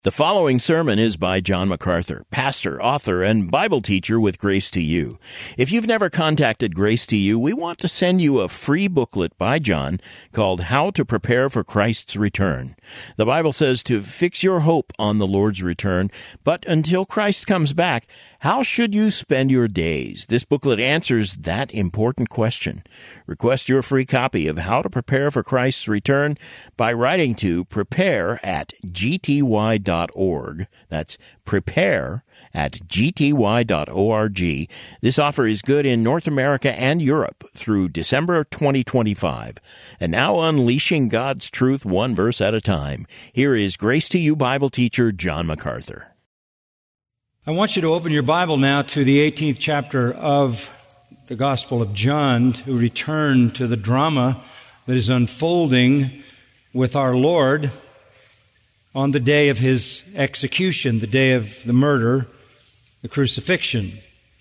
The following sermon is by John MacArthur, pastor, author, and Bible teacher with Grace to You. If you've never contacted Grace to You, we want to send you a free booklet by John called How to Prepare for Christ's Return. The Bible says to fix your hope on the Lord's return, but until Christ comes back, how should you spend your days? This booklet answers that important question. Request your free copy of How to Prepare for Christ's Return by writing to prepare@gty.org. That's prepare@gty.org. This offer is good in North America and Europe through December 2025. And now unleashing God's truth one verse at a time. Here is Grace to You Bible teacher John MacArthur. I want you to open your Bible now to the 18th chapter of the Gospel of John to return to the drama that is unfolding with our Lord on the day of His execution, the day of the murder, the crucifixion.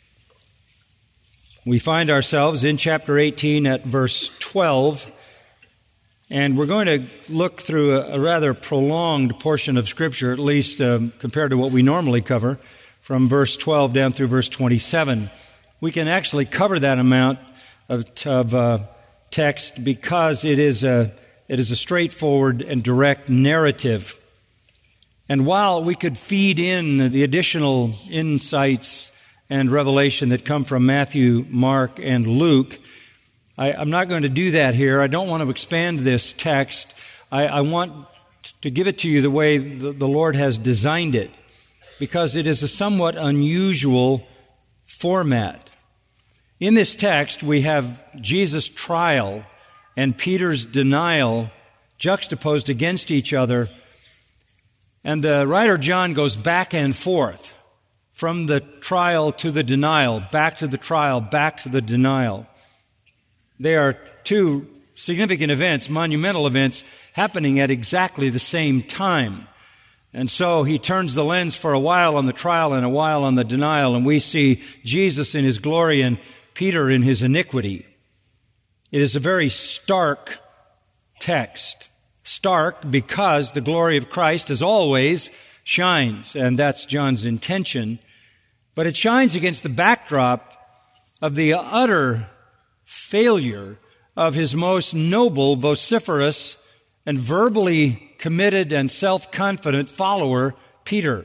We find ourselves in chapter 18 at verse 12, and we're going to look through a rather prolonged portion of Scripture, at least compared to what we normally cover, from verse 12 down through verse 27. We can actually cover that amount of text because it is a straightforward and direct narrative. And while we could feed in the additional insights and revelation that come from Matthew, Mark, and Luke, I'm not going to do that here. I don't want to expand this text. I want to give it to you the way the Lord has designed it, because it is a somewhat unusual format. In this text, we have Jesus' trial and Peter's denial juxtaposed against each other. And the writer John goes back and forth from the trial to the denial, back to the trial, back to the denial. They are two significant events, monumental events, happening at exactly the same time. And so he turns the lens for a while on the trial and a while on the denial, and we see Jesus in His glory and Peter in his iniquity. It is a very stark text. Stark because the glory of Christ, as always, shines, and that's John's intention. But it shines against the backdrop of the utter failure of His most noble, vociferous, and verbally committed and self-confident follower, Peter.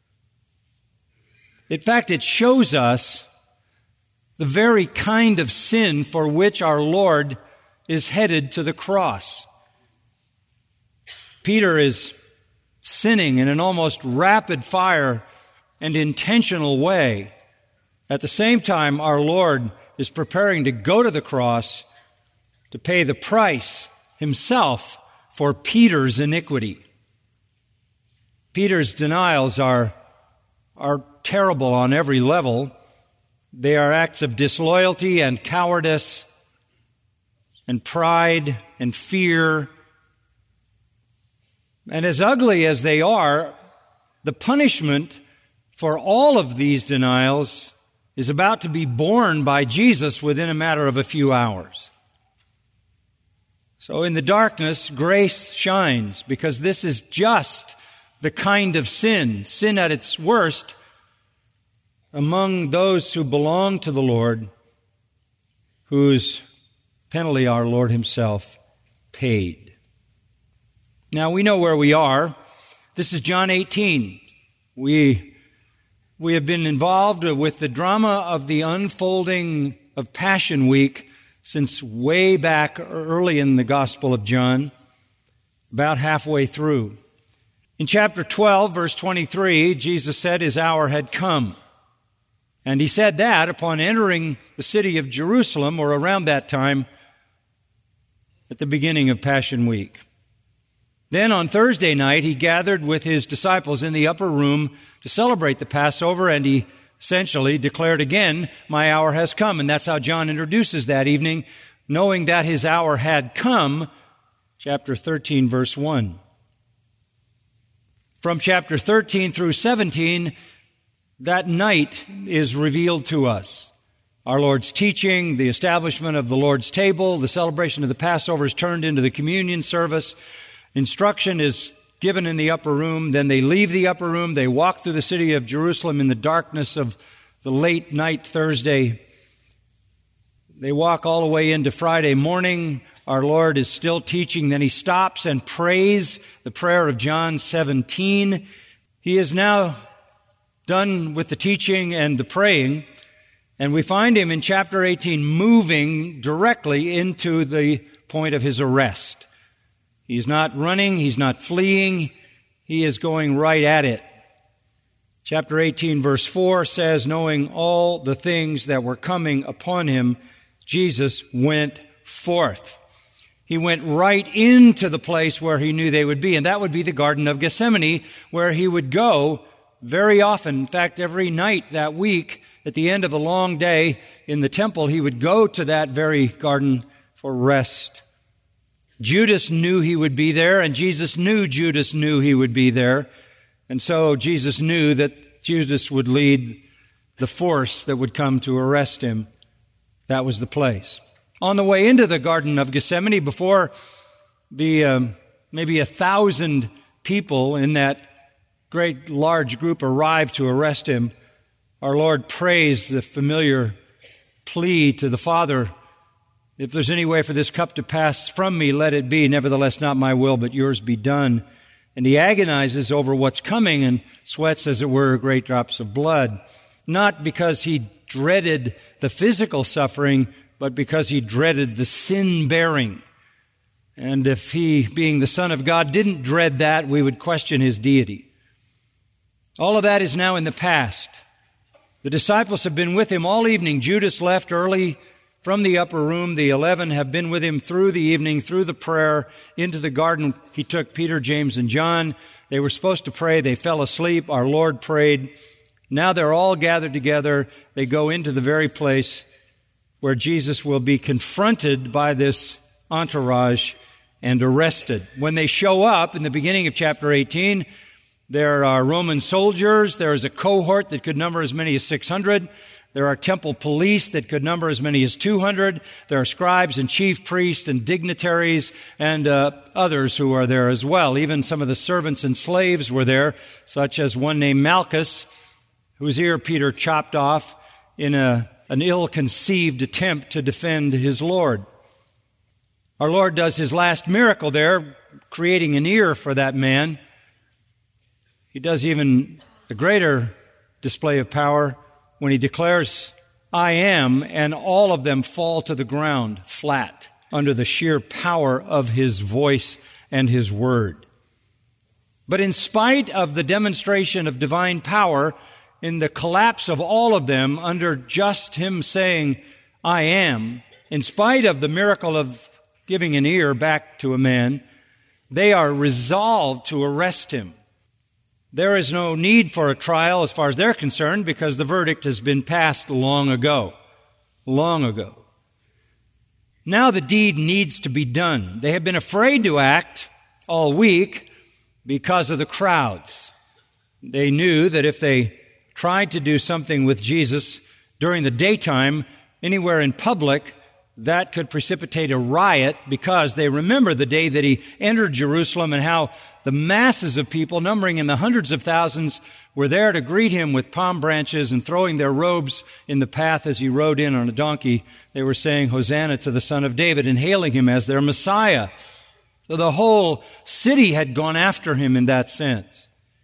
In fact, it shows us the very kind of sin for which our Lord is headed to the cross. Peter is sinning in an almost rapid-fire and intentional way. At the same time, our Lord is preparing to go to the cross to pay the price Himself for Peter's iniquity. Peter's denials are terrible on every level. They are acts of disloyalty and cowardice and pride and fear. And as ugly as they are, the punishment for all of these denials is about to be borne by Jesus within a matter of a few hours. So in the darkness, grace shines, because this is just the kind of sin at its worst, among those who belong to the Lord, whose penalty our Lord Himself paid. Now we know where we are. This is John 18. We have been involved with the drama of the unfolding of Passion Week since way back early in the Gospel of John, about halfway through. In chapter 12, verse 23, Jesus said His hour had come. And He said that upon entering the city of Jerusalem, or around that time, at the beginning of Passion Week. Then on Thursday night, He gathered with His disciples in the upper room to celebrate the Passover, and He essentially declared again, "My hour has come." And that's how John introduces that evening, knowing that His hour had come, chapter 13, verse 1. From chapter 13 through 17, that night is revealed to us. Our Lord's teaching, the establishment of the Lord's table, the celebration of the Passover is turned into the communion service. Instruction is given in the upper room. Then they leave the upper room. They walk through the city of Jerusalem in the darkness of the late night Thursday. They walk all the way into Friday morning. Our Lord is still teaching. Then he stops and prays the prayer of John 17. He is now done with the teaching and the praying, and we find him in chapter 18 moving directly into the point of his arrest. He's not running, he's not fleeing, he is going right at it. Chapter 18 verse 4 says, knowing all the things that were coming upon him, Jesus went forth. He went right into the place where he knew they would be, and that would be the Garden of Gethsemane, where he would go very often. In fact, every night that week, at the end of a long day in the temple, he would go to that very garden for rest. Judas knew he would be there, and Jesus knew Judas knew he would be there. And so Jesus knew that Judas would lead the force that would come to arrest him. That was the place. On the way into the Garden of Gethsemane, before the maybe 1,000 people in that great large group arrived to arrest him, our Lord prays the familiar plea to the Father, if there's any way for this cup to pass from me, let it be. Nevertheless, not my will, but yours be done. And he agonizes over what's coming and sweats, as it were, great drops of blood. Not because he dreaded the physical suffering, but because he dreaded the sin-bearing. And if he, being the Son of God, didn't dread that, we would question his deity. All of that is now in the past. The disciples have been with him all evening. Judas left early from the upper room. The 11 have been with him through the evening, through the prayer, into the garden. He took Peter, James, and John. They were supposed to pray. They fell asleep. Our Lord prayed. Now they're all gathered together. They go into the very place where Jesus will be confronted by this entourage and arrested. When they show up in the beginning of chapter 18, there are Roman soldiers. There is a cohort that could number as many as 600. There are temple police that could number as many as 200. There are scribes and chief priests and dignitaries and others who are there as well. Even some of the servants and slaves were there, such as one named Malchus, whose ear Peter chopped off in an ill-conceived attempt to defend his Lord. Our Lord does his last miracle there, creating an ear for that man. He does even a greater display of power when he declares, I am, and all of them fall to the ground flat under the sheer power of his voice and his word. But in spite of the demonstration of divine power, in the collapse of all of them under just him saying, I am, in spite of the miracle of giving an ear back to a man, they are resolved to arrest him. There is no need for a trial as far as they're concerned because the verdict has been passed long ago. Long ago. Now the deed needs to be done. They have been afraid to act all week because of the crowds. They knew that if they tried to do something with Jesus during the daytime, anywhere in public, that could precipitate a riot because they remember the day that he entered Jerusalem and how the masses of people, numbering in the hundreds of thousands, were there to greet him with palm branches and throwing their robes in the path as he rode in on a donkey. They were saying, Hosanna to the Son of David, and hailing him as their Messiah. So the whole city had gone after him in that sense.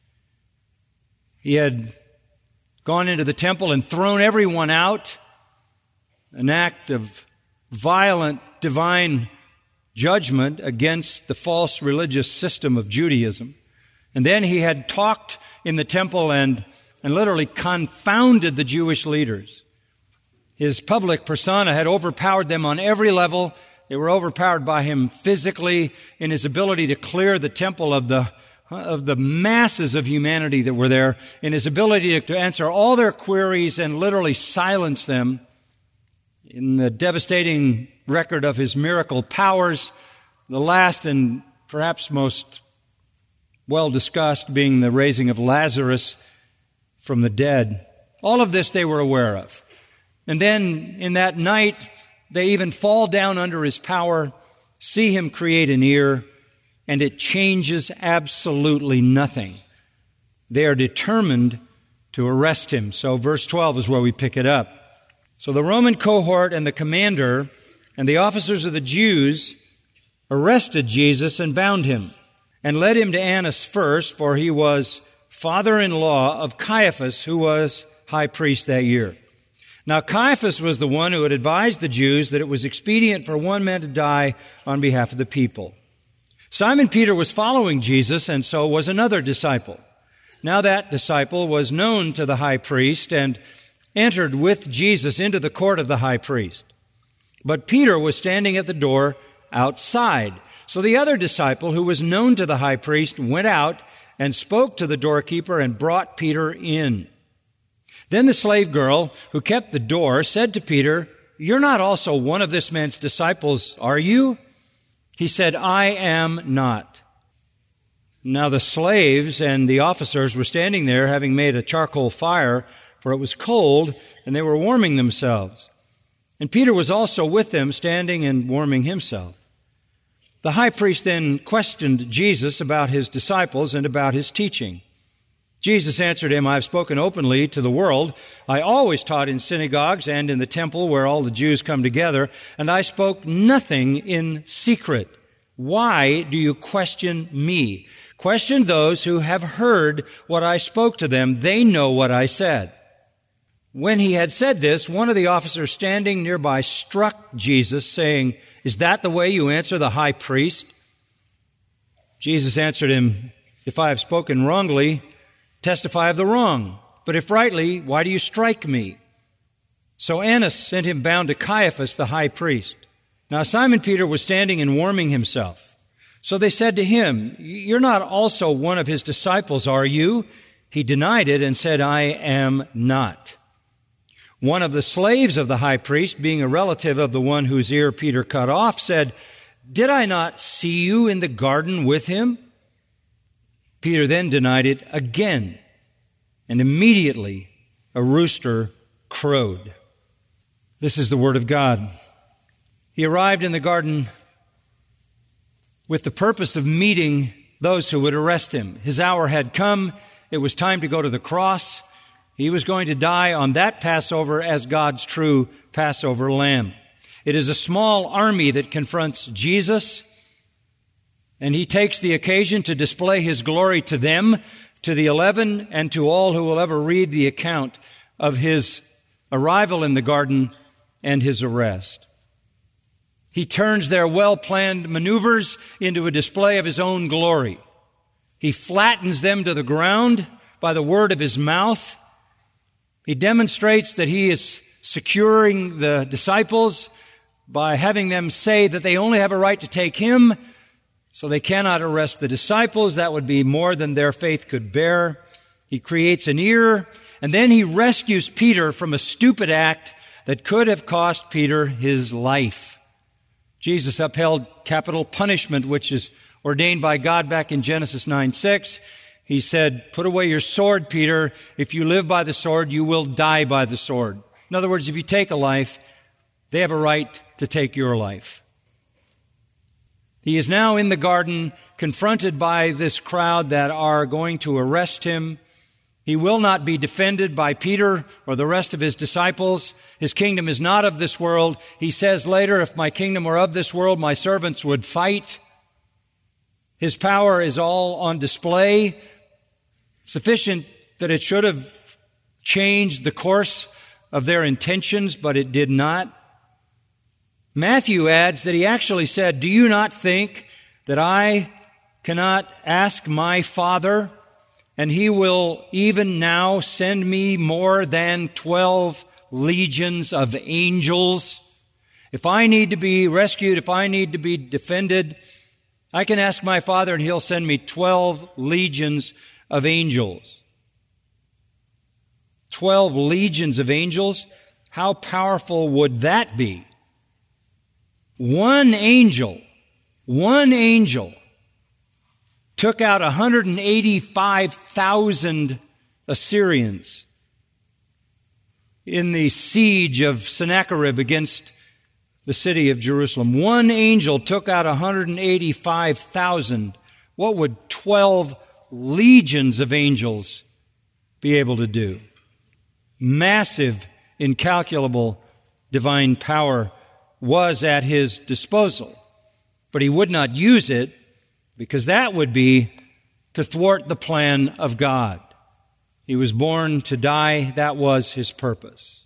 He had gone into the temple and thrown everyone out, an act of violent divine judgment against the false religious system of Judaism. And then he had talked in the temple and literally confounded the Jewish leaders. His public persona had overpowered them on every level. They were overpowered by him physically in his ability to clear the temple of the masses of humanity that were there, in his ability to answer all their queries and literally silence them. In the devastating record of his miracle powers, the last and perhaps most well discussed being the raising of Lazarus from the dead. All of this they were aware of. And then in that night, they even fall down under his power, see him create an ear, and it changes absolutely nothing. They are determined to arrest him. So verse 12 is where we pick it up. So the Roman cohort and the commander and the officers of the Jews arrested Jesus and bound him and led him to Annas first, for he was father-in-law of Caiaphas, who was high priest that year. Now Caiaphas was the one who had advised the Jews that it was expedient for one man to die on behalf of the people. Simon Peter was following Jesus, and so was another disciple. Now that disciple was known to the high priest and entered with Jesus into the court of the high priest. But Peter was standing at the door outside. So the other disciple, who was known to the high priest, went out and spoke to the doorkeeper and brought Peter in. Then the slave girl who kept the door said to Peter, "You're not also one of this man's disciples, are you?" He said, "I am not." Now the slaves and the officers were standing there, having made a charcoal fire, for it was cold, and they were warming themselves. And Peter was also with them, standing and warming himself. The high priest then questioned Jesus about his disciples and about his teaching. Jesus answered him, "I have spoken openly to the world. I always taught in synagogues and in the temple where all the Jews come together, and I spoke nothing in secret. Why do you question me? Question those who have heard what I spoke to them. They know what I said." When he had said this, one of the officers standing nearby struck Jesus, saying, "Is that the way you answer the high priest?" Jesus answered him, "If I have spoken wrongly, testify of the wrong. But if rightly, why do you strike me?" So Annas sent him bound to Caiaphas, the high priest. Now Simon Peter was standing and warming himself. So they said to him, "You're not also one of his disciples, are you?" He denied it and said, "I am not." One of the slaves of the high priest, being a relative of the one whose ear Peter cut off, said, "Did I not see you in the garden with him?" Peter then denied it again, and immediately a rooster crowed. This is the word of God. He arrived in the garden with the purpose of meeting those who would arrest him. His hour had come. It was time to go to the cross. He was going to die on that Passover as God's true Passover lamb. It is a small army that confronts Jesus, and he takes the occasion to display his glory to them, to the 11, and to all who will ever read the account of his arrival in the garden and his arrest. He turns their well-planned maneuvers into a display of his own glory. He flattens them to the ground by the word of his mouth. He demonstrates that he is securing the disciples by having them say that they only have a right to take him, so they cannot arrest the disciples. That would be more than their faith could bear. He creates an ear, and then he rescues Peter from a stupid act that could have cost Peter his life. Jesus upheld capital punishment, which is ordained by God back in Genesis 9:6. He said, "Put away your sword, Peter. If you live by the sword, you will die by the sword." In other words, if you take a life, they have a right to take your life. He is now in the garden, confronted by this crowd that are going to arrest him. He will not be defended by Peter or the rest of his disciples. His kingdom is not of this world. He says later, "If my kingdom were of this world, my servants would fight." His power is all on display, sufficient that it should have changed the course of their intentions, but it did not. Matthew adds that he actually said, "Do you not think that I cannot ask my Father, and he will even now send me more than 12 legions of angels? If I need to be rescued, if I need to be defended, I can ask my Father and he'll send me 12 legions of angels." 12 legions of angels? How powerful would that be? One angel took out 185,000 Assyrians in the siege of Sennacherib against the city of Jerusalem. One angel took out 185,000. What would 12 legions of angels be able to do? Massive, incalculable divine power was at his disposal. But he would not use it because that would be to thwart the plan of God. He was born to die. That was his purpose.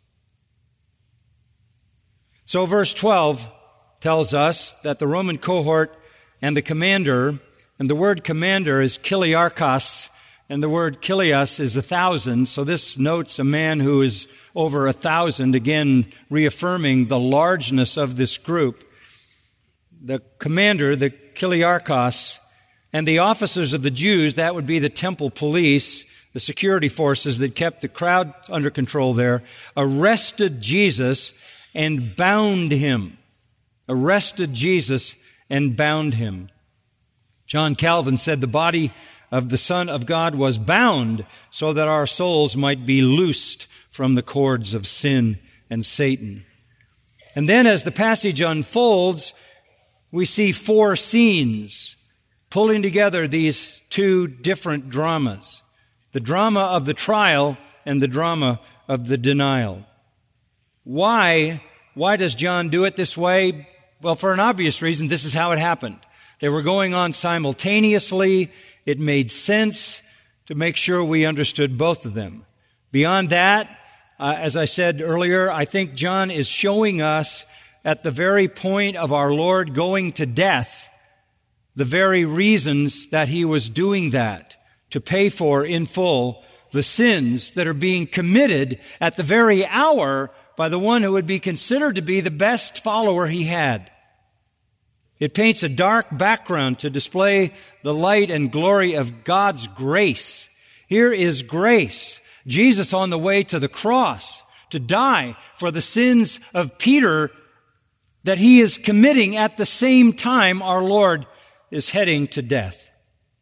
So verse 12 tells us that the Roman cohort and the commander, and the word commander is kiliarchos, and the word kilios is 1,000. So this notes a man who is over 1,000, again reaffirming the largeness of this group. The commander, the kiliarchos, and the officers of the Jews, that would be the temple police, the security forces that kept the crowd under control there, arrested Jesus and bound him. Arrested Jesus and bound him. John Calvin said the body of the Son of God was bound so that our souls might be loosed from the cords of sin and Satan. And then as the passage unfolds, we see 4 scenes pulling together these 2 different dramas. The drama of the trial and the drama of the denial. Why does John do it this way? Well, for an obvious reason, this is how it happened. They were going on simultaneously. It made sense to make sure we understood both of them. Beyond that, as I said earlier, I think John is showing us at the very point of our Lord going to death, the very reasons that he was doing that, to pay for in full the sins that are being committed at the very hour by the one who would be considered to be the best follower he had. It paints a dark background to display the light and glory of God's grace. Here is grace. Jesus on the way to the cross to die for the sins of Peter that he is committing at the same time our Lord is heading to death.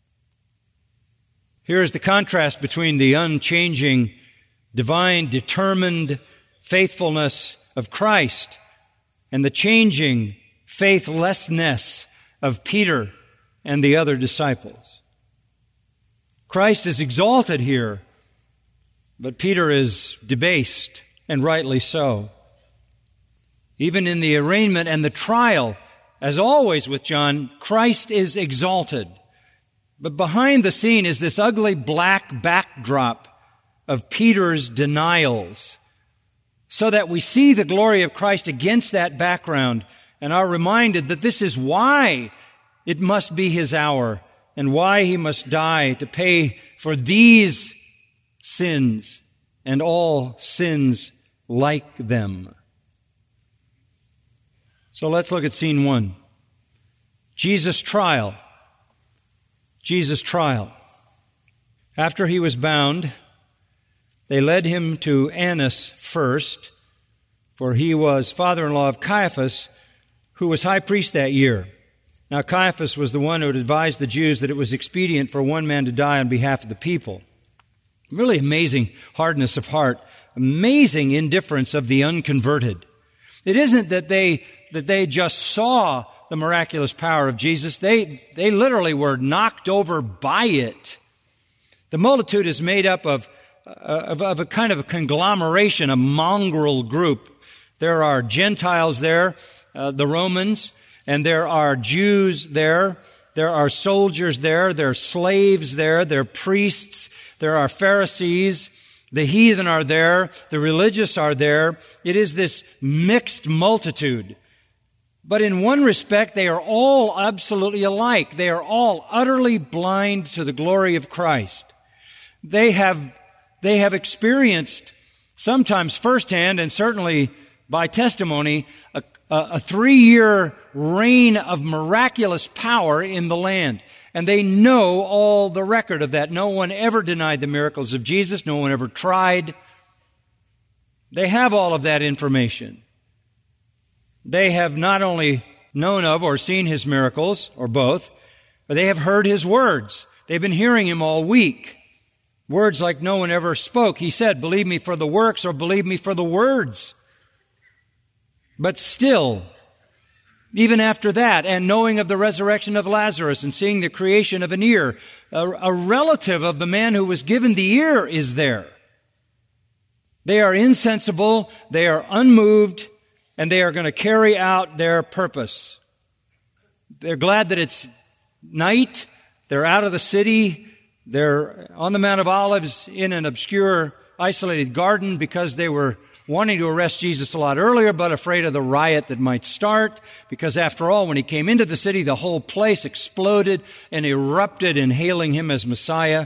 Here is the contrast between the unchanging, divine, determined faithfulness of Christ and the changing faithlessness of Peter and the other disciples. Christ is exalted here, but Peter is debased, and rightly so. Even in the arraignment and the trial, as always with John, Christ is exalted. But behind the scene is this ugly black backdrop of Peter's denials, so that we see the glory of Christ against that background and are reminded that this is why it must be his hour and why he must die to pay for these sins and all sins like them. So let's look at scene 1. Jesus' trial. Jesus' trial. After he was bound, they led him to Annas first, for he was father-in-law of Caiaphas, who was high priest that year. Now Caiaphas was the one who had advised the Jews that it was expedient for one man to die on behalf of the people. Really amazing hardness of heart, amazing indifference of the unconverted. It isn't that they just saw the miraculous power of Jesus. They literally were knocked over by it. The multitude is made up of a kind of a conglomeration, a mongrel group. There are Gentiles there, the Romans, and there are Jews there. There are soldiers there. There are slaves there. There are priests. There are Pharisees. The heathen are there. The religious are there. It is this mixed multitude. But in one respect, they are all absolutely alike. They are all utterly blind to the glory of Christ. They have experienced, sometimes firsthand and certainly by testimony, a 3-year reign of miraculous power in the land. And they know all the record of that. No one ever denied the miracles of Jesus. No one ever tried. They have all of that information. They have not only known of or seen his miracles, or both, but they have heard his words. They've been hearing him all week. Words like no one ever spoke. He said, believe me for the works or believe me for the words. But still, Even after that, and knowing of the resurrection of Lazarus and seeing the creation of an ear, a relative of the man who was given the ear is there. They are insensible, they are unmoved, and they are going to carry out their purpose. They're glad that it's night, they're out of the city, they're on the Mount of Olives in an obscure, isolated garden because they were wanting to arrest Jesus a lot earlier, but afraid of the riot that might start, because after all, when he came into the city, the whole place exploded and erupted in hailing him as Messiah.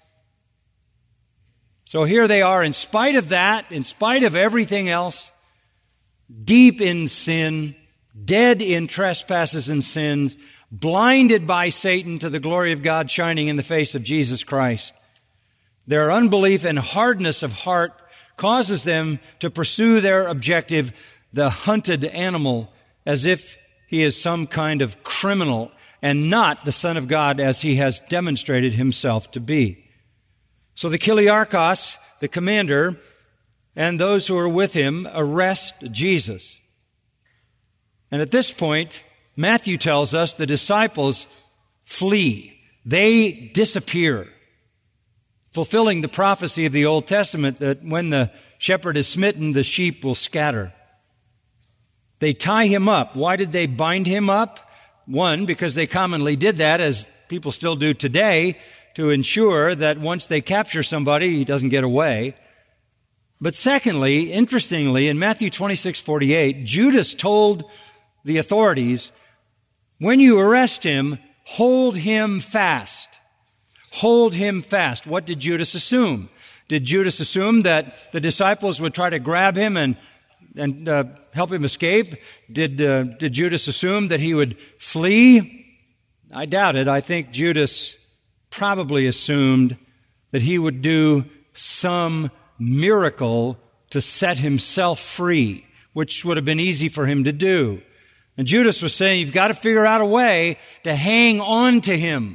So here they are, in spite of that, in spite of everything else, deep in sin, dead in trespasses and sins, blinded by Satan to the glory of God shining in the face of Jesus Christ. Their unbelief and hardness of heart causes them to pursue their objective, the hunted animal, as if he is some kind of criminal and not the Son of God as he has demonstrated himself to be. So the Kiliarchos, the commander, and those who are with him arrest Jesus. And at this point, Matthew tells us the disciples flee. They disappear, fulfilling the prophecy of the Old Testament that when the shepherd is smitten, the sheep will scatter. They tie him up. Why did they bind him up? One, because they commonly did that, as people still do today, to ensure that once they capture somebody, he doesn't get away. But secondly, interestingly, in Matthew 26:48, Judas told the authorities, when you arrest him, hold him fast. Hold him fast. What did Judas assume? Did Judas assume that the disciples would try to grab him and help him escape? Did Judas assume that he would flee? I doubt it. I think Judas probably assumed that he would do some miracle to set himself free, which would have been easy for him to do. And Judas was saying, you've got to figure out a way to hang on to him.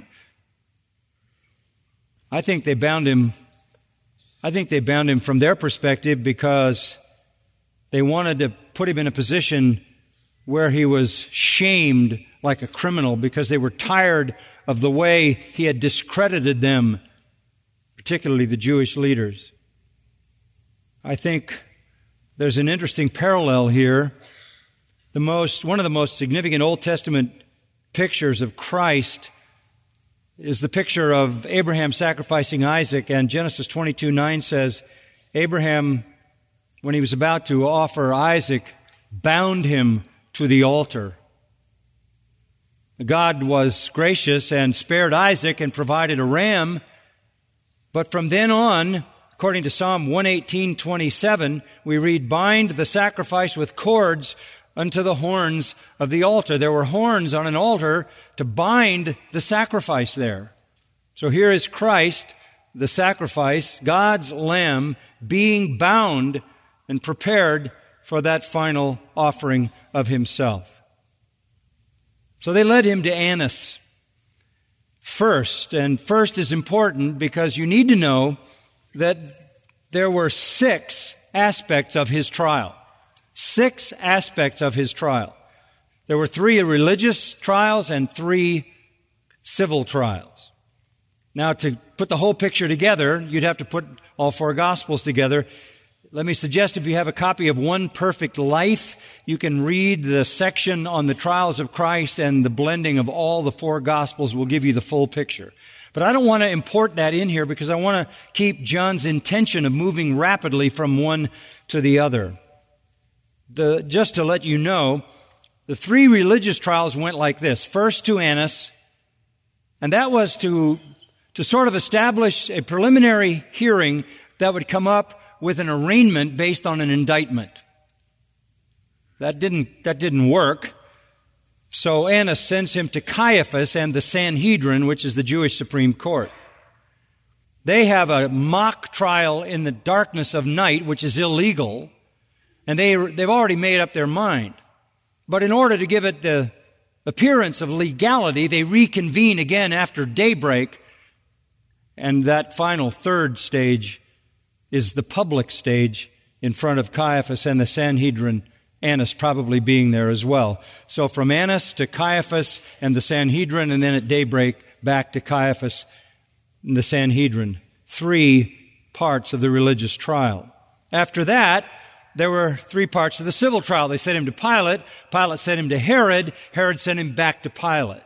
I think they bound him from their perspective because they wanted to put him in a position where he was shamed like a criminal because they were tired of the way he had discredited them, particularly the Jewish leaders. I think there's an interesting parallel here. One of the most significant Old Testament pictures of Christ is the picture of Abraham sacrificing Isaac, and Genesis 22:9 says, Abraham, when he was about to offer Isaac, bound him to the altar. God was gracious and spared Isaac and provided a ram, but from then on, according to Psalm 118:27, we read, bind the sacrifice with cords unto the horns of the altar. There were horns on an altar to bind the sacrifice there. So here is Christ, the sacrifice, God's Lamb, being bound and prepared for that final offering of himself. So they led him to Annas first, and first is important because you need to know that there were 6 aspects of his trial. 6 aspects of his trial. There were 3 religious trials and 3 civil trials. Now, to put the whole picture together, you'd have to put all 4 Gospels together. Let me suggest if you have a copy of One Perfect Life, you can read the section on the trials of Christ, and the blending of all the 4 Gospels will give you the full picture. But I don't want to import that in here because I want to keep John's intention of moving rapidly from one to the other. Just to let you know, the 3 religious trials went like this. First to Annas, and that was to sort of establish a preliminary hearing that would come up with an arraignment based on an indictment. That didn't work. So Annas sends him to Caiaphas and the Sanhedrin, which is the Jewish Supreme Court. They have a mock trial in the darkness of night, which is illegal, and they've already made up their mind. But in order to give it the appearance of legality, they reconvene again after daybreak, and that final 3rd stage is the public stage in front of Caiaphas and the Sanhedrin Annas probably being there as well. So from Annas to Caiaphas and the Sanhedrin, and then at daybreak back to Caiaphas and the Sanhedrin. 3 parts of the religious trial. After that, there were 3 parts of the civil trial. They sent him to Pilate. Pilate sent him to Herod. Herod sent him back to Pilate.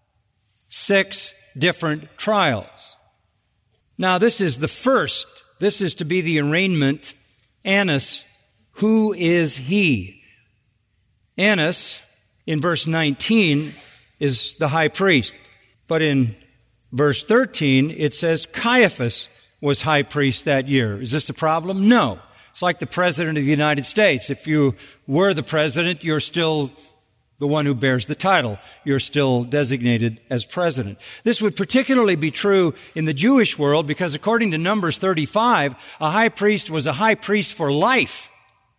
6 different trials. Now, this is the first. This is to be the arraignment. Annas, who is he? Annas, in verse 19, is the high priest. But in verse 13, it says Caiaphas was high priest that year. Is this a problem? No. It's like the President of the United States. If you were the President, you're still the one who bears the title. You're still designated as President. This would particularly be true in the Jewish world because according to Numbers 35, a high priest was a high priest for life.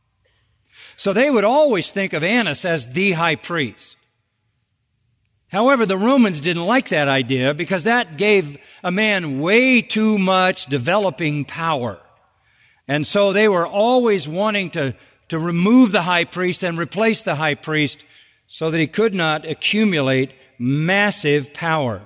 So they would always think of Annas as the high priest. However, the Romans didn't like that idea because that gave a man way too much developing power. And so they were always wanting to remove the high priest and replace the high priest so that he could not accumulate massive power.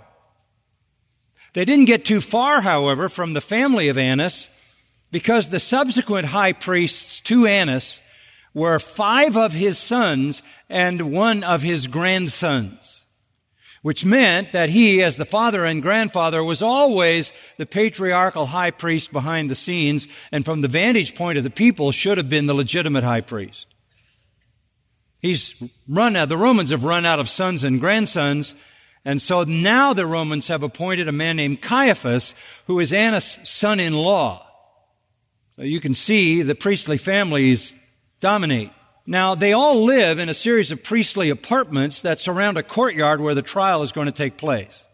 They didn't get too far, however, from the family of Annas because the subsequent high priests to Annas were 5 of his sons and 1 of his grandsons, which meant that he, as the father and grandfather, was always the patriarchal high priest behind the scenes, and from the vantage point of the people should have been the legitimate high priest. The Romans have run out of sons and grandsons, and so now the Romans have appointed a man named Caiaphas, who is Annas' son-in-law. So you can see the priestly families dominate. Now, they all live in a series of priestly apartments that surround a courtyard where the trial is going to take place.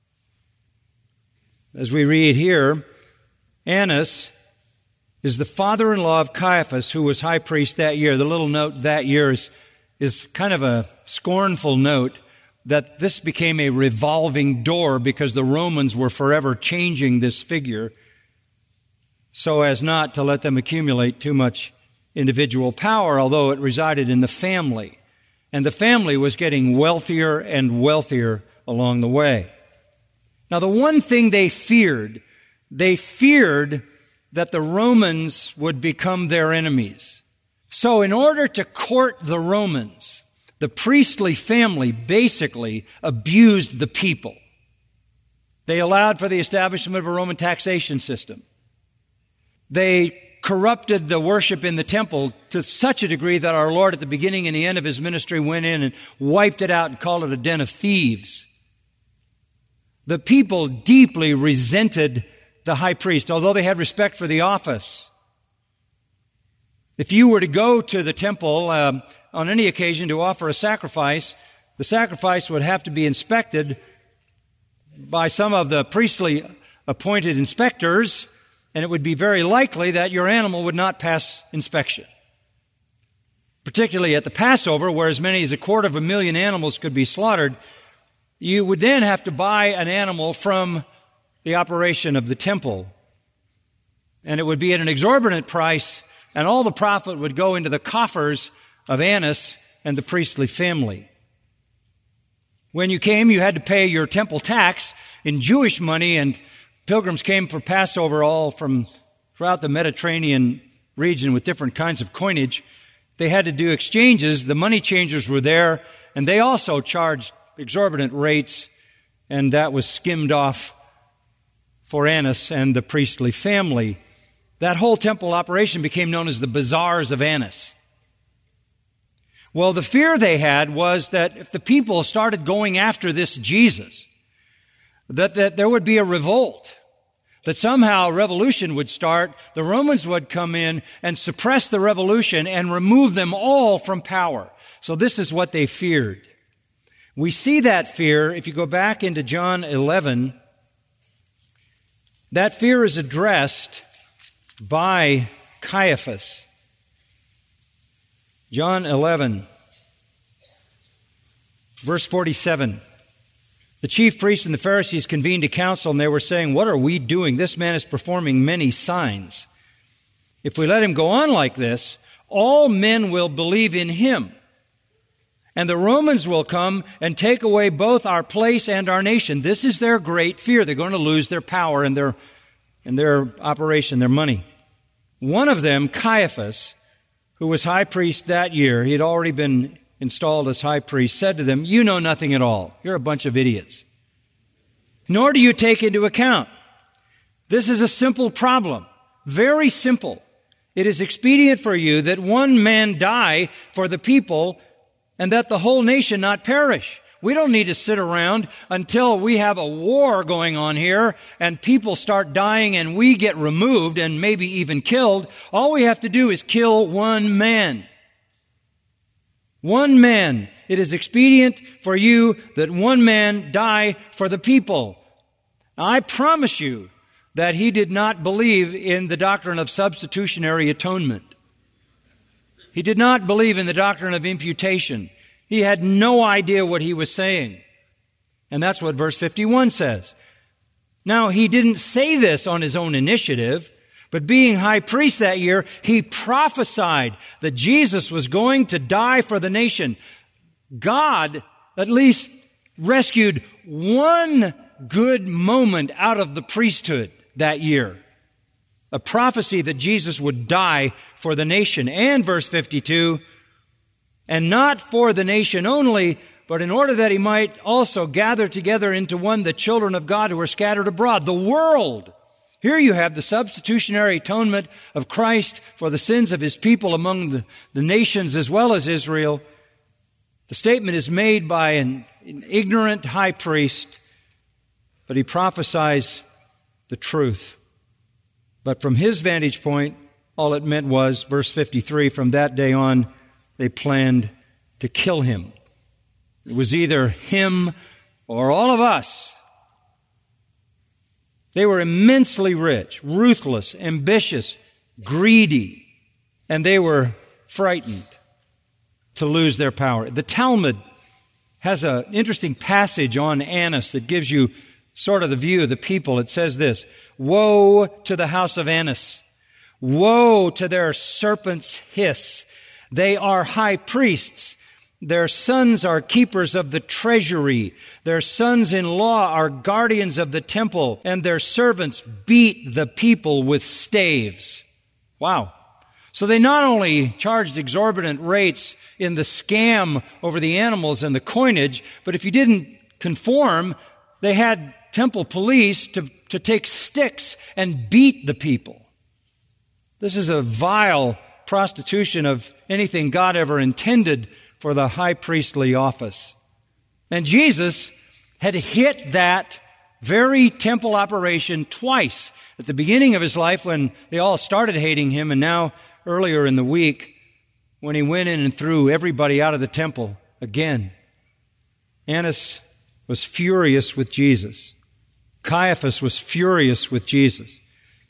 As we read here, Annas is the father-in-law of Caiaphas, who was high priest that year. The little note that year is kind of a scornful note that this became a revolving door because the Romans were forever changing this figure so as not to let them accumulate too much individual power, although it resided in the family. And the family was getting wealthier and wealthier along the way. Now, the one thing they feared that the Romans would become their enemies. So in order to court the Romans, the priestly family basically abused the people. They allowed for the establishment of a Roman taxation system. They corrupted the worship in the temple to such a degree that our Lord at the beginning and the end of his ministry went in and wiped it out and called it a den of thieves. The people deeply resented the high priest, although they had respect for the office. If you were to go to the temple on any occasion to offer a sacrifice, the sacrifice would have to be inspected by some of the priestly appointed inspectors, and it would be very likely that your animal would not pass inspection. Particularly at the Passover, where as many as 250,000 animals could be slaughtered, you would then have to buy an animal from the operation of the temple. And it would be at an exorbitant price, and all the profit would go into the coffers of Annas and the priestly family. When you came, you had to pay your temple tax in Jewish money, and pilgrims came for Passover all from throughout the Mediterranean region with different kinds of coinage. They had to do exchanges. The money changers were there, and they also charged exorbitant rates, and that was skimmed off for Annas and the priestly family. That whole temple operation became known as the Bazaars of Annas. Well, the fear they had was that if the people started going after this Jesus, that there would be a revolt, that somehow a revolution would start, the Romans would come in and suppress the revolution and remove them all from power. So this is what they feared. We see that fear, if you go back into John 11, that fear is addressed by Caiaphas. John 11, verse 47. The chief priests and the Pharisees convened a council, and they were saying, "What are we doing? This man is performing many signs. If we let him go on like this, all men will believe in him. And the Romans will come and take away both our place and our nation. This is their great fear. They're going to lose their power and their operation, their money. One of them, Caiaphas, who was high priest that year, he had already been installed as high priest, said to them, "You know nothing at all. You're a bunch of idiots. Nor do you take into account. This is a simple problem, very simple. It is expedient for you that one man die for the people and that the whole nation not perish." We don't need to sit around until we have a war going on here and people start dying and we get removed and maybe even killed. All we have to do is kill one man. One man. It is expedient for you that one man die for the people. Now, I promise you that he did not believe in the doctrine of substitutionary atonement. He did not believe in the doctrine of imputation. He had no idea what he was saying. And that's what verse 51 says. Now, he didn't say this on his own initiative, but being high priest that year, he prophesied that Jesus was going to die for the nation. God at least rescued one good moment out of the priesthood that year. A prophecy that Jesus would die for the nation. And verse 52, and not for the nation only, but in order that he might also gather together into one the children of God who are scattered abroad, the world. Here you have the substitutionary atonement of Christ for the sins of his people among the nations as well as Israel. The statement is made by an ignorant high priest, but he prophesies the truth. But from his vantage point, all it meant was, verse 53, from that day on, they planned to kill him. It was either him or all of us. They were immensely rich, ruthless, ambitious, greedy, and they were frightened to lose their power. The Talmud has an interesting passage on Annas that gives you sort of the view of the people. It says this, "Woe to the house of Annas! Woe to their serpent's hiss! They are high priests. Their sons are keepers of the treasury. Their sons-in-law are guardians of the temple, and their servants beat the people with staves." Wow. So they not only charged exorbitant rates in the scam over the animals and the coinage, but if you didn't conform, they had temple police to take sticks and beat the people. This is a vile prostitution of anything God ever intended for the high priestly office. And Jesus had hit that very temple operation twice. At the beginning of his life when they all started hating him, and now earlier in the week when he went in and threw everybody out of the temple again. Annas was furious with Jesus. Caiaphas was furious with Jesus.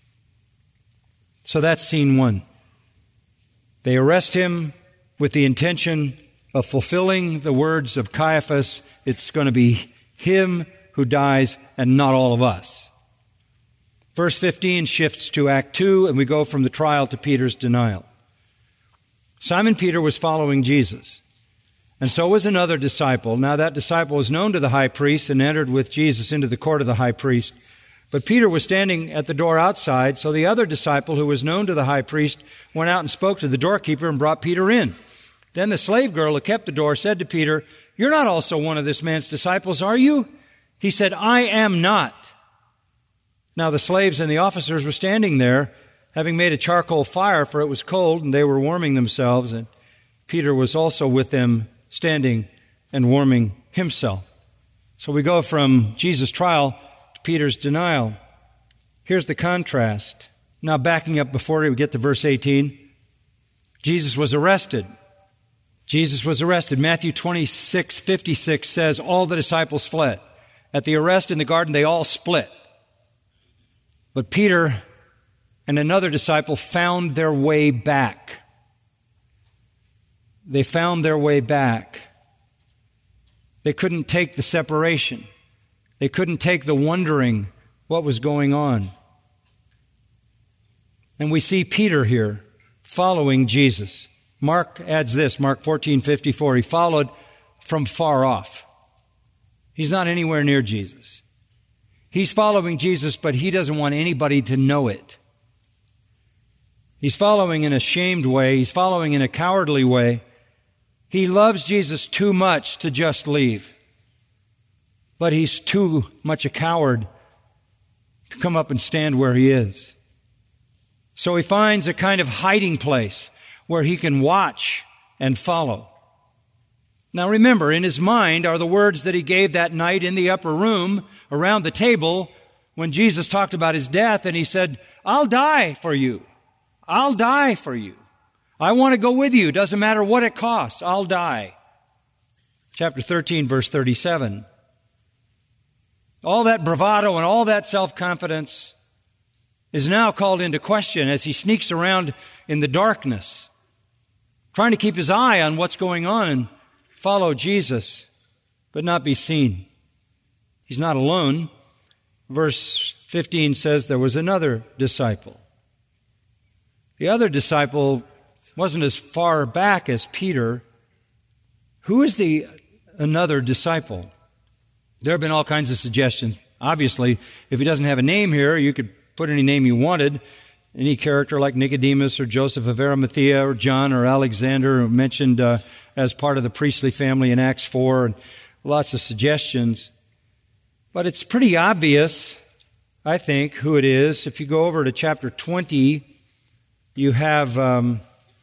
So that's scene one. They arrest him with the intention of fulfilling the words of Caiaphas. It's going to be him who dies and not all of us. Verse 15 shifts to Act 2, and we go from the trial to Peter's denial. Simon Peter was following Jesus, and so was another disciple. Now that disciple was known to the high priest and entered with Jesus into the court of the high priest. But Peter was standing at the door outside, so the other disciple who was known to the high priest went out and spoke to the doorkeeper and brought Peter in. Then the slave girl who kept the door said to Peter, "You're not also one of this man's disciples, are you?" He said, "I am not." Now the slaves and the officers were standing there, having made a charcoal fire, for it was cold, and they were warming themselves, and Peter was also with them, standing and warming himself. So we go from Jesus' trial to Peter's denial. Here's the contrast. Now backing up before we get to verse 18, Jesus was arrested. Jesus was arrested. Matthew 26:56 says, all the disciples fled. At the arrest in the garden, they all split. But Peter and another disciple found their way back. They found their way back. They couldn't take the separation. They couldn't take the wondering what was going on. And we see Peter here following Jesus. Mark adds this, Mark 14:54. He followed from far off. He's not anywhere near Jesus. He's following Jesus, but he doesn't want anybody to know it. He's following in a shamed way. He's following in a cowardly way. He loves Jesus too much to just leave. But he's too much a coward to come up and stand where he is. So he finds a kind of hiding place where he can watch and follow. Now remember, in his mind are the words that he gave that night in the upper room around the table when Jesus talked about his death, and he said, I'll die for you. I'll die for you. I want to go with you. Doesn't matter what it costs. I'll die. Chapter 13, verse 37. All that bravado and all that self-confidence is now called into question as he sneaks around in the darkness, trying to keep his eye on what's going on and follow Jesus, but not be seen. He's not alone. Verse 15 says there was another disciple. The other disciple wasn't as far back as Peter. Who is the another disciple? There have been all kinds of suggestions. Obviously, if he doesn't have a name here, you could put any name you wanted. Any character like Nicodemus or Joseph of Arimathea or John or Alexander mentioned as part of the priestly family in Acts 4, and lots of suggestions. But it's pretty obvious, I think, who it is. If you go over to chapter 20, you have the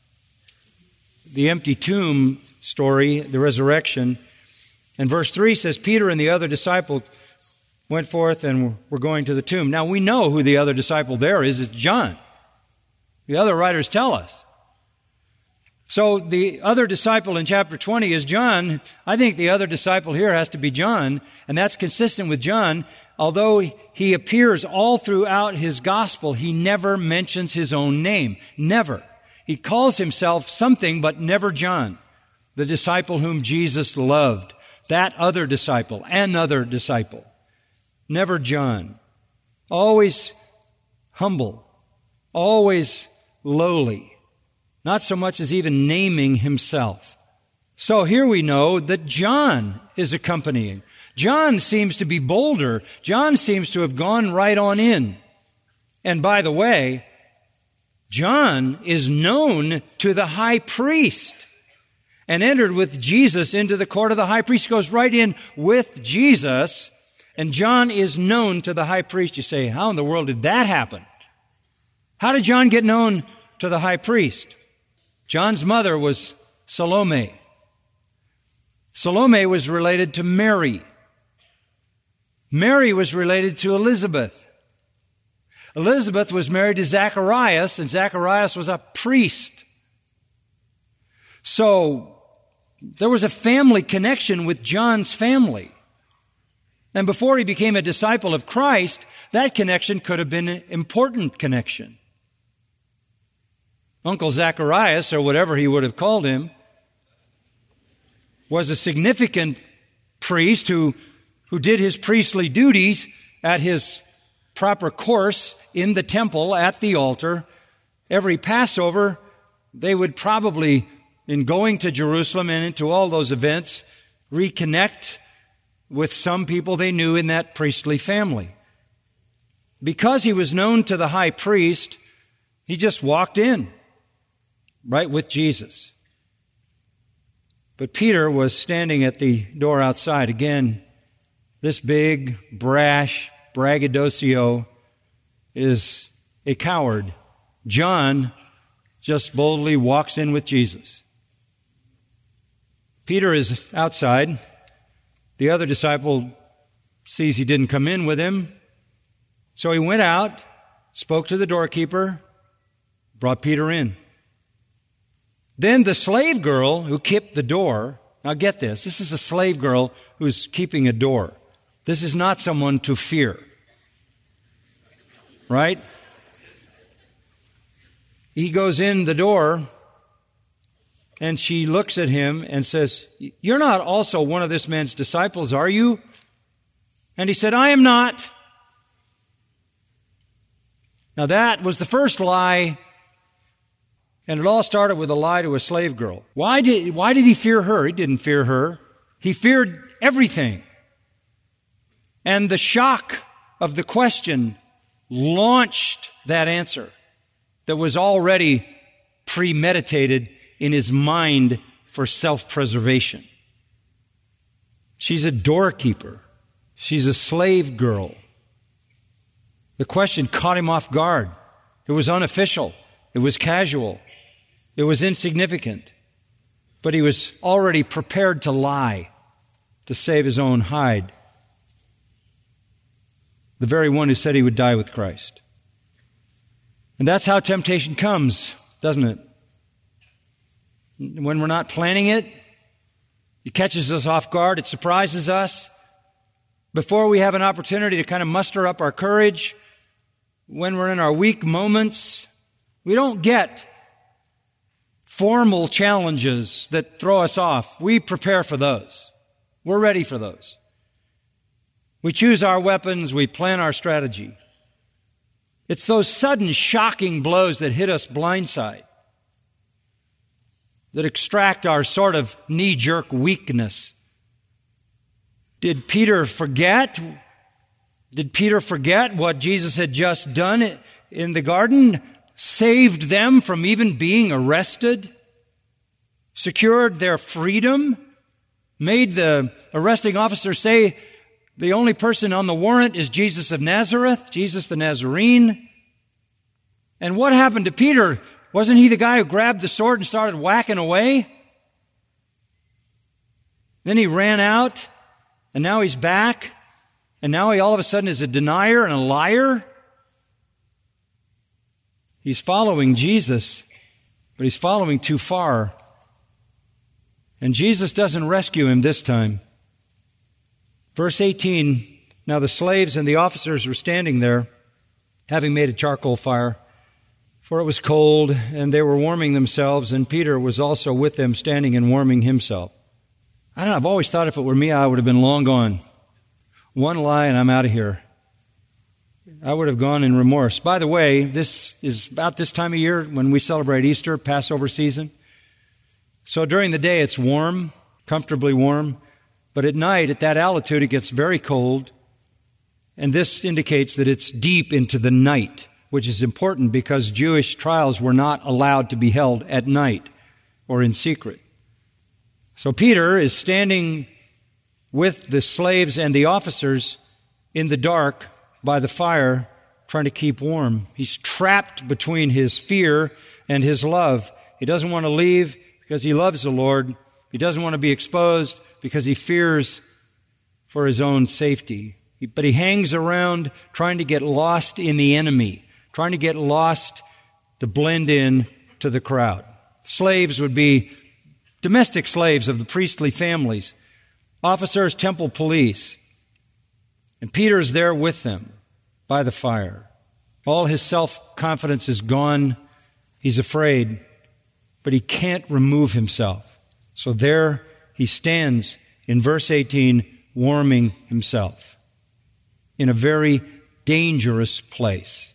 empty tomb story, the resurrection. And verse 3 says, Peter and the other disciple went forth and were going to the tomb. Now we know who the other disciple there is. It's John. The other writers tell us. So the other disciple in chapter 20 is John. I think the other disciple here has to be John, and that's consistent with John. Although he appears all throughout his gospel, he never mentions his own name. Never. He calls himself something, but never John, the disciple whom Jesus loved. That other disciple, another disciple. Never John. Always humble. Always lowly. Not so much as even naming himself. So here we know that John is accompanying. John seems to be bolder. John seems to have gone right on in. And by the way, John is known to the high priest and entered with Jesus into the court of the high priest. He goes right in with Jesus, and John is known to the high priest. You say, how in the world did that happen? How did John get known to the high priest? John's mother was Salome. Salome was related to Mary. Mary was related to Elizabeth. Elizabeth was married to Zacharias, and Zacharias was a priest. So there was a family connection with John's family. And before he became a disciple of Christ, that connection could have been an important connection. Uncle Zacharias, or whatever he would have called him, was a significant priest who did his priestly duties at his proper course in the temple at the altar. Every Passover, they would probably, in going to Jerusalem and into all those events, reconnect with some people they knew in that priestly family. Because he was known to the high priest, he just walked in, right with Jesus. But Peter was standing at the door outside. Again, this big, brash, braggadocio is a coward. John just boldly walks in with Jesus. Peter is outside. The other disciple sees he didn't come in with him. So he went out, spoke to the doorkeeper, brought Peter in. Then the slave girl who kept the door, now get this, this is a slave girl who's keeping a door. This is not someone to fear. Right? He goes in the door, and she looks at him and says, "You're not also one of this man's disciples, are you?" And he said, "I am not." Now that was the first lie And it all started with a lie to a slave girl. Why did he fear her? He didn't fear her. He feared everything. And the shock of the question launched that answer that was already premeditated in his mind for self-preservation. She's a doorkeeper. She's a slave girl. The question caught him off guard. It was unofficial. It was casual. It was insignificant. But he was already prepared to lie to save his own hide. The very one who said he would die with Christ. And that's how temptation comes, doesn't it? When we're not planning it, it catches us off guard, it surprises us. Before we have an opportunity to kind of muster up our courage, when we're in our weak moments, we don't get formal challenges that throw us off. We prepare for those. We're ready for those. We choose our weapons, we plan our strategy. It's those sudden shocking blows that hit us blindside, that extract our sort of knee-jerk weakness. Did Peter forget? Did Peter forget what Jesus had just done in the garden? Saved them from even being arrested? Secured their freedom? Made the arresting officer say the only person on the warrant is Jesus of Nazareth, Jesus the Nazarene? And what happened to Peter? Wasn't he the guy who grabbed the sword and started whacking away? Then he ran out, and now he's back, and now he all of a sudden is a denier and a liar? He's following Jesus, but he's following too far. And Jesus doesn't rescue him this time. Verse 18, now the slaves and the officers were standing there, having made a charcoal fire, for it was cold, and they were warming themselves, and Peter was also with them, standing and warming himself. I don't know, I've always thought if it were me, I would have been long gone. One lie and I'm out of here. I would have gone in remorse. By the way, this is about this time of year when we celebrate Easter, Passover season. So during the day it's warm, comfortably warm. But at night, at that altitude, it gets very cold. And this indicates that it's deep into the night, which is important because Jewish trials were not allowed to be held at night or in secret. So Peter is standing with the slaves and the officers in the dark by the fire, trying to keep warm. He's trapped between his fear and his love. He doesn't want to leave because he loves the Lord. He doesn't want to be exposed because he fears for his own safety. But he hangs around trying to get lost in the enemy, trying to get lost to blend in to the crowd. Slaves would be domestic slaves of the priestly families, officers, temple police. And Peter's there with them by the fire. All his self-confidence is gone. He's afraid, but he can't remove himself. So there he stands in verse 18, warming himself in a very dangerous place.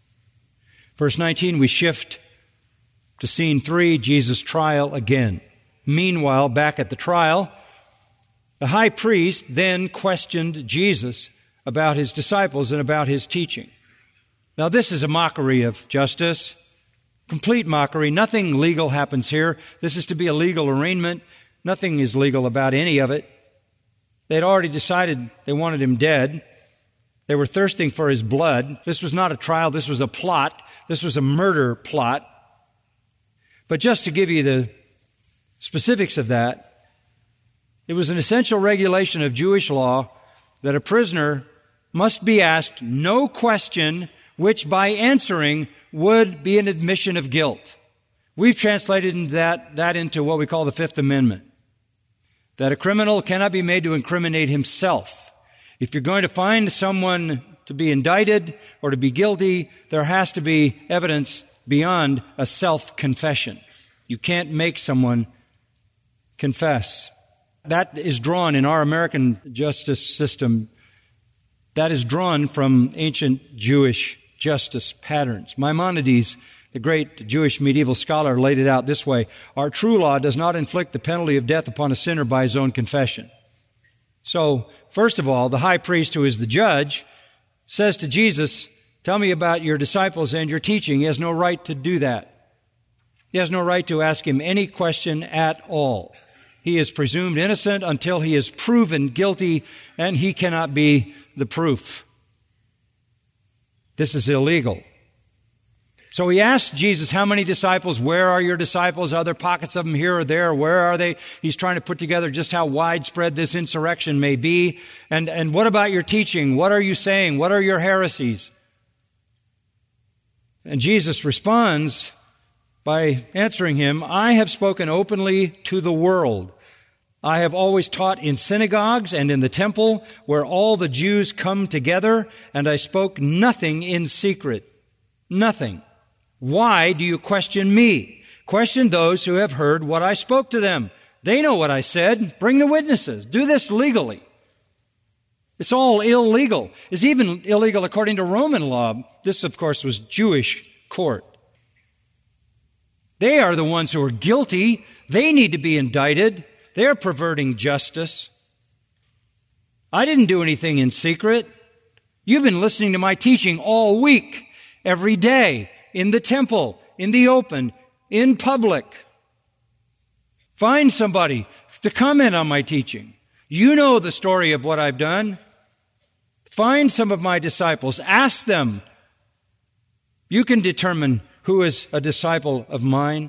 Verse 19, we shift to scene 3, Jesus' trial again. Meanwhile, back at the trial, the high priest then questioned Jesus about his disciples and about his teaching. Now, this is a mockery of justice, complete mockery. Nothing legal happens here. This is to be a legal arraignment. Nothing is legal about any of it. They'd already decided they wanted him dead. They were thirsting for his blood. This was not a trial. This was a plot. This was a murder plot. But just to give you the specifics of that, it was an essential regulation of Jewish law that a prisoner must be asked no question which by answering would be an admission of guilt. We've translated that into what we call the Fifth Amendment. That a criminal cannot be made to incriminate himself. If you're going to find someone to be indicted or to be guilty, there has to be evidence beyond a self-confession. You can't make someone confess. That is drawn in our American justice system. That is drawn from ancient Jewish justice patterns. Maimonides The great Jewish medieval scholar laid it out this way: our true law does not inflict the penalty of death upon a sinner by his own confession. So, first of all, the high priest, who is the judge, says to Jesus, tell me about your disciples and your teaching. He has no right to do that. He has no right to ask him any question at all. He is presumed innocent until he is proven guilty, and he cannot be the proof. This is illegal. So he asked Jesus, how many disciples? Where are your disciples? Are there pockets of them here or there? Where are they? He's trying to put together just how widespread this insurrection may be. And what about your teaching? What are you saying? What are your heresies? And Jesus responds by answering him, I have spoken openly to the world. I have always taught in synagogues and in the temple where all the Jews come together, and I spoke nothing in secret. Nothing. Why do you question me? Question those who have heard what I spoke to them. They know what I said. Bring the witnesses. Do this legally. It's all illegal. It's even illegal according to Roman law. This, of course, was Jewish court. They are the ones who are guilty. They need to be indicted. They're perverting justice. I didn't do anything in secret. You've been listening to my teaching all week, every day, in the temple, in the open, in public. Find somebody to comment on my teaching. You know the story of what I've done. Find some of my disciples. Ask them. You can determine who is a disciple of mine.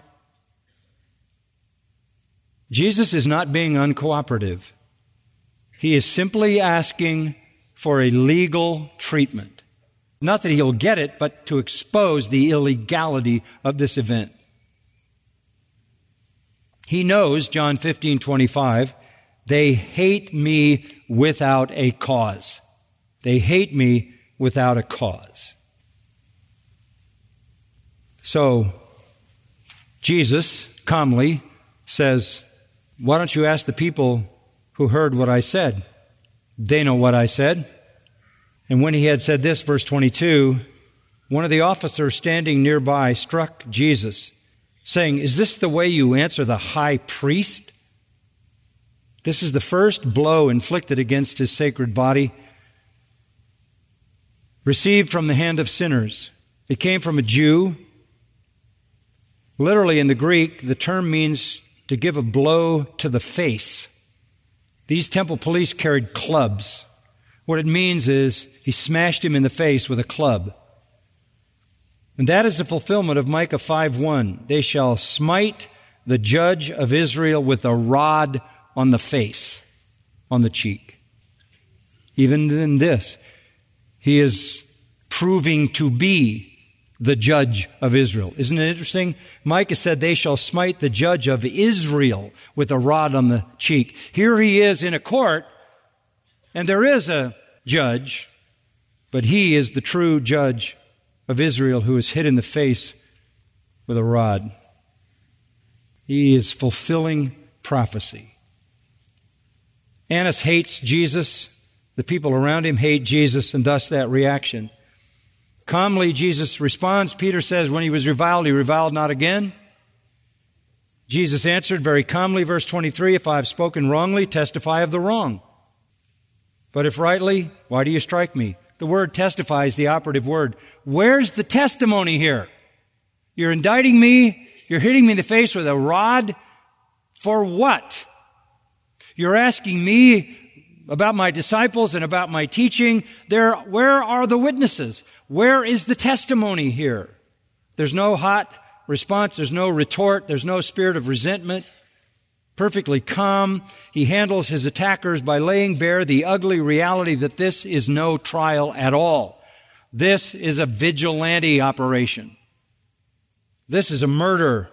Jesus is not being uncooperative. He is simply asking for a legal treatment. Not that he'll get it, but to expose the illegality of this event. He knows, John 15:25, they hate me without a cause. They hate me without a cause. So, Jesus calmly says, why don't you ask the people who heard what I said? They know what I said. And when he had said this, verse 22, one of the officers standing nearby struck Jesus, saying, is this the way you answer the high priest? This is the first blow inflicted against his sacred body, received from the hand of sinners. It came from a Jew. Literally in the Greek, the term means to give a blow to the face. These temple police carried clubs. What it means is he smashed him in the face with a club. And that is the fulfillment of Micah 5:1. They shall smite the judge of Israel with a rod on the face, on the cheek. Even in this, he is proving to be the judge of Israel. Isn't it interesting? Micah said, they shall smite the judge of Israel with a rod on the cheek. Here he is in a court, and there is a judge, but he is the true judge of Israel who is hit in the face with a rod. He is fulfilling prophecy. Annas hates Jesus. The people around him hate Jesus, and thus that reaction. Calmly, Jesus responds. Peter says, when he was reviled, he reviled not again. Jesus answered very calmly, verse 23, if I have spoken wrongly, testify of the wrong. But if rightly, why do you strike me? The word testify is the operative word. Where's the testimony here? You're indicting me. You're hitting me in the face with a rod. For what? You're asking me about my disciples and about my teaching. Where are the witnesses? Where is the testimony here? There's no hot response. There's no retort. There's no spirit of resentment. Perfectly calm. He handles his attackers by laying bare the ugly reality that this is no trial at all. This is a vigilante operation. This is a murder.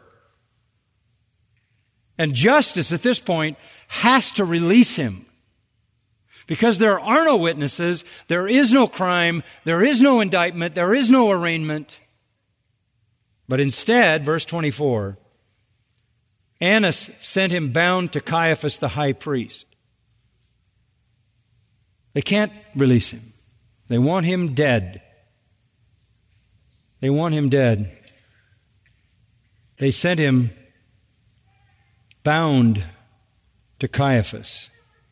And justice at this point has to release him. Because there are no witnesses, there is no crime, there is no indictment, there is no arraignment. But instead, verse 24, Annas sent him bound to Caiaphas the high priest. They can't release him. They want him dead. They want him dead. They sent him bound to Caiaphas.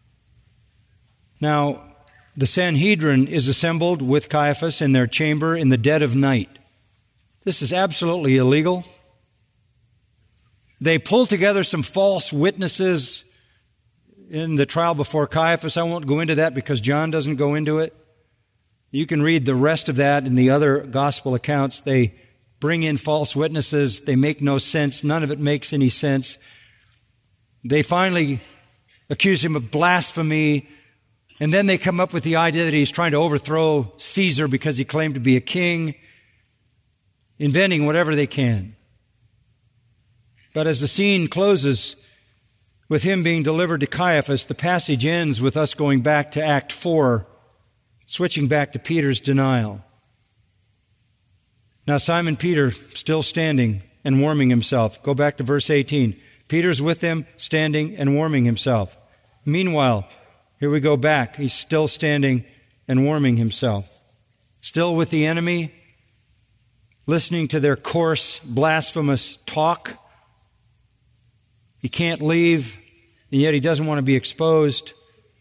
Now, the Sanhedrin is assembled with Caiaphas in their chamber in the dead of night. This is absolutely illegal. They pull together some false witnesses in the trial before Caiaphas. I won't go into that because John doesn't go into it. You can read the rest of that in the other gospel accounts. They bring in false witnesses. They make no sense. None of it makes any sense. They finally accuse him of blasphemy, and then they come up with the idea that he's trying to overthrow Caesar because he claimed to be a king, inventing whatever they can. But as the scene closes with him being delivered to Caiaphas, the passage ends with us going back to Act 4, switching back to Peter's denial. Now Simon Peter still standing and warming himself. Go back to verse 18. Peter's with them, standing and warming himself. Meanwhile, here we go back. He's still standing and warming himself. Still with the enemy, listening to their coarse, blasphemous talk. He can't leave, and yet he doesn't want to be exposed.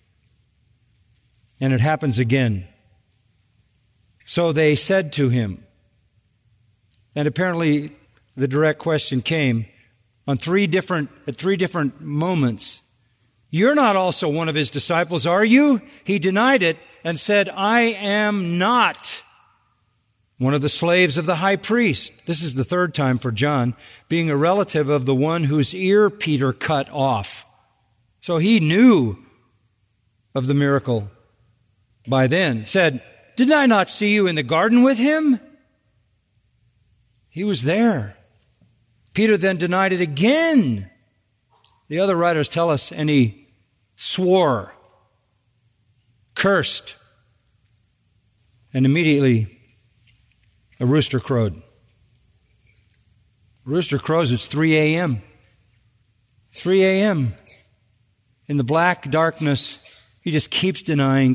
And it happens again. So they said to him, and apparently the direct question came at three different moments. You're not also one of his disciples, are you? He denied it and said, I am not one of the slaves of the high priest. This is the third time for John, being a relative of the one whose ear Peter cut off. So he knew of the miracle by then. Said, did I not see you in the garden with him? He was there. Peter then denied it again. The other writers tell us, and he swore, cursed, and immediately a rooster crowed. Rooster crows, it's 3 a.m. 3 a.m. In the black darkness, he just keeps denying.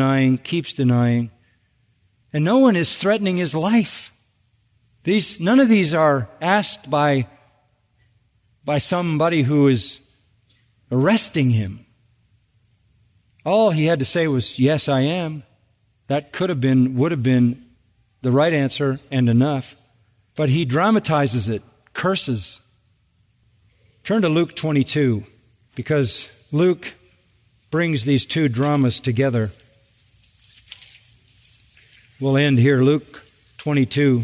And no one is threatening his life. None of these are asked by somebody who is arresting him. All he had to say was, yes, I am. That would have been the right answer and enough. But he dramatizes it, curses. Turn to Luke 22, because Luke brings these two dramas together. We'll end here, Luke 22.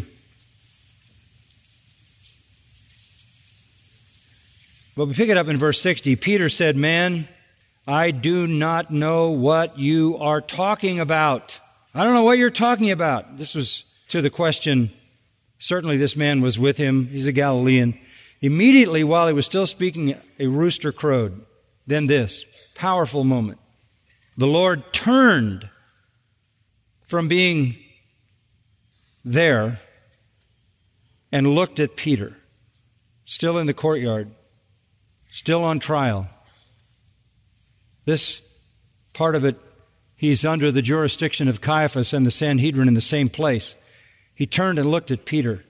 But we pick it up in verse 60. Peter said, man, I do not know what you are talking about. I don't know what you're talking about. This was to the question. Certainly this man was with him. He's a Galilean. Immediately while he was still speaking, a rooster crowed. Then this powerful moment. The Lord turned from being there and looked at Peter, still in the courtyard, still on trial. This part of it, he's under the jurisdiction of Caiaphas and the Sanhedrin in the same place. He turned and looked at Peter.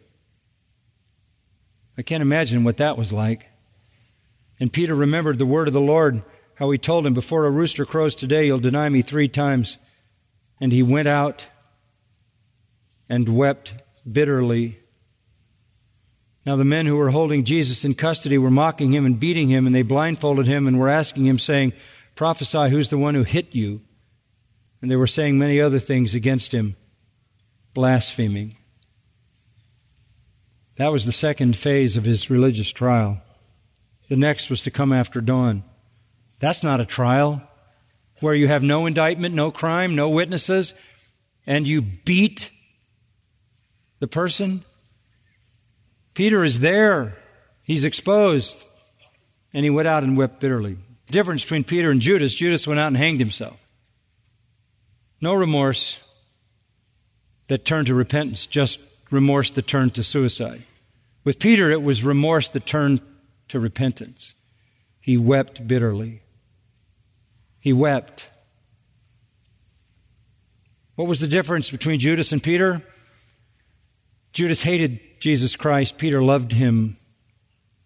I can't imagine what that was like. And Peter remembered the word of the Lord, how he told him, before a rooster crows today, you'll deny me 3 times. And he went out and wept bitterly. Now the men who were holding Jesus in custody were mocking him and beating him, and they blindfolded him and were asking him, saying, prophesy, who's the one who hit you? And they were saying many other things against him, blaspheming. That was the second phase of his religious trial. The next was to come after dawn. That's not a trial where you have no indictment, no crime, no witnesses, and you beat the person. Peter is there. He's exposed. And he went out and wept bitterly. The difference between Peter and Judas, Judas went out and hanged himself. No remorse that turned to repentance, just remorse that turned to suicide. With Peter, it was remorse that turned to repentance. He wept bitterly. He wept. What was the difference between Judas and Peter? Judas hated Jesus Christ. Peter loved him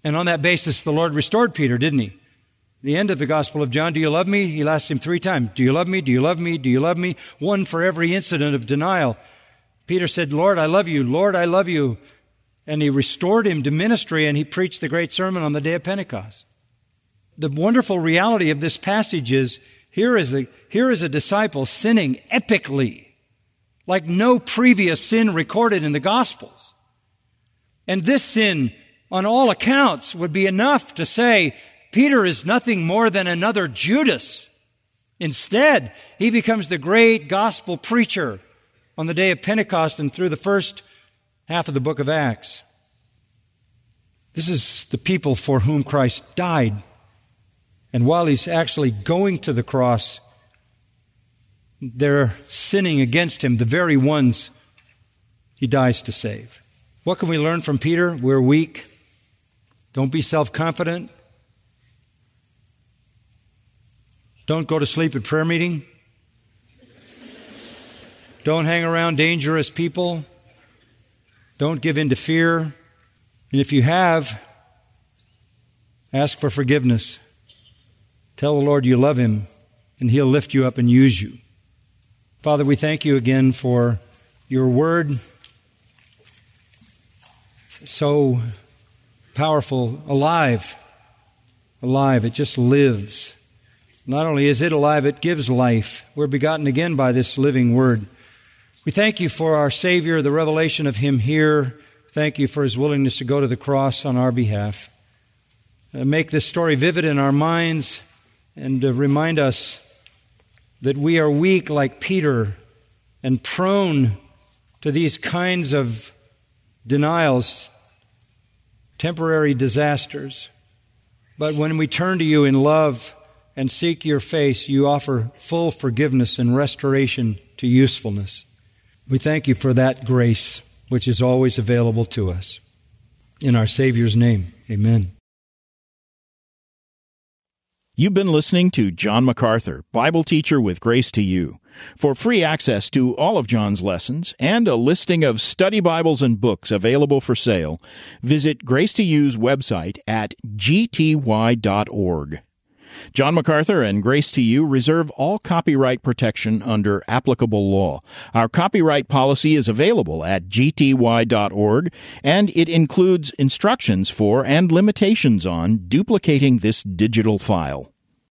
And on that basis, the Lord restored Peter, didn't he? The end of the Gospel of John, do you love me? He asked him 3 times. Do you love me? Do you love me? Do you love me? One for every incident of denial. Peter said, Lord, I love you. Lord, I love you. And he restored him to ministry, and he preached the great sermon on the day of Pentecost. The wonderful reality of this passage is, here is a disciple sinning epically, like no previous sin recorded in the Gospels. And this sin, on all accounts, would be enough to say, Peter is nothing more than another Judas. Instead, he becomes the great gospel preacher on the day of Pentecost and through the first half of the book of Acts. This is the people for whom Christ died. And while he's actually going to the cross, they're sinning against him, the very ones he dies to save. What can we learn from Peter? We're weak. Don't be self-confident. Don't go to sleep at prayer meeting. Don't hang around dangerous people. Don't give in to fear. And if you have, ask for forgiveness. Tell the Lord you love him, and he'll lift you up and use you. Father, we thank you again for your word. So powerful, alive. It just lives. Not only is it alive, it gives life. We're begotten again by this living word. We thank you for our Savior, the revelation of him here. Thank you for his willingness to go to the cross on our behalf. Make this story vivid in our minds and remind us that we are weak like Peter and prone to these kinds of denials, temporary disasters. But when we turn to you in love and seek your face, you offer full forgiveness and restoration to usefulness. We thank you for that grace, which is always available to us. In our Savior's name, amen. You've been listening to John MacArthur, Bible teacher with Grace to You. For free access to all of John's lessons and a listing of study Bibles and books available for sale, visit Grace to You's website at gty.org. John MacArthur and Grace to You reserve all copyright protection under applicable law. Our copyright policy is available at gty.org, and it includes instructions for and limitations on duplicating this digital file.